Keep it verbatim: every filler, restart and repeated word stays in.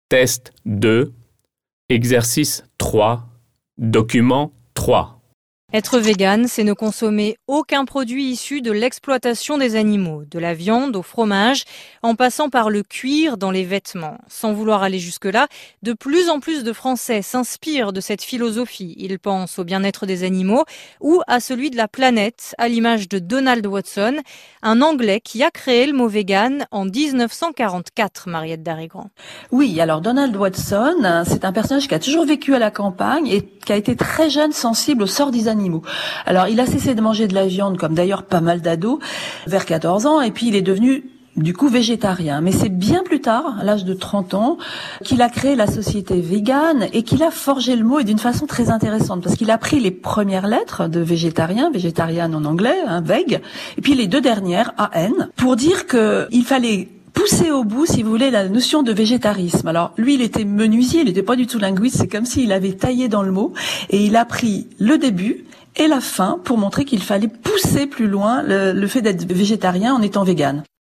Test deux, exercice trois, document trois. Être végane, c'est ne consommer aucun produit issu de l'exploitation des animaux, de la viande au fromage, en passant par le cuir dans les vêtements. Sans vouloir aller jusque-là, de plus en plus de Français s'inspirent de cette philosophie. Ils pensent au bien-être des animaux ou à celui de la planète, à l'image de Donald Watson, un Anglais qui a créé le mot vegan en dix-neuf cent quarante-quatre, Mariette Darigrand. Oui, alors Donald Watson, c'est un personnage qui a toujours vécu à la campagne et qui a été très jeune sensible au sort des animaux. Alors, il a cessé de manger de la viande, comme d'ailleurs pas mal d'ados, vers quatorze ans, et puis il est devenu du coup végétarien. Mais c'est bien plus tard, à l'âge de trente ans, qu'il a créé la société végane et qu'il a forgé le mot, et d'une façon très intéressante, parce qu'il a pris les premières lettres de végétarien, végétarian en anglais, hein, veg, et puis les deux dernières, A N, pour dire que il fallait pousser au bout, si vous voulez, la notion de végétarisme. Alors, lui, il était menuisier, il n'était pas du tout linguiste, c'est comme s'il avait taillé dans le mot, et il a pris le début et la fin pour montrer qu'il fallait pousser plus loin le, le fait d'être végétarien en étant végane.